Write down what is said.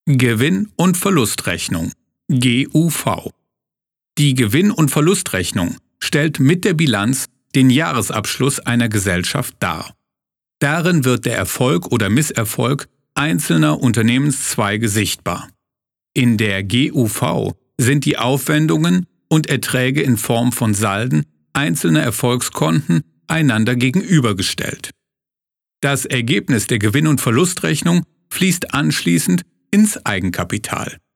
Gewinn- und Verlustrechnung (GUV). Die Gewinn- und Verlustrechnung stellt mit der Bilanz den Jahresabschluss einer Gesellschaft dar. Darin wird der Erfolg oder Misserfolg einzelner Unternehmenszweige sichtbar. In der GUV sind die Aufwendungen und Erträge in Form von Salden einzelner Erfolgskonten einander gegenübergestellt. Das Ergebnis der Gewinn- und Verlustrechnung fließt anschließend ins Eigenkapital.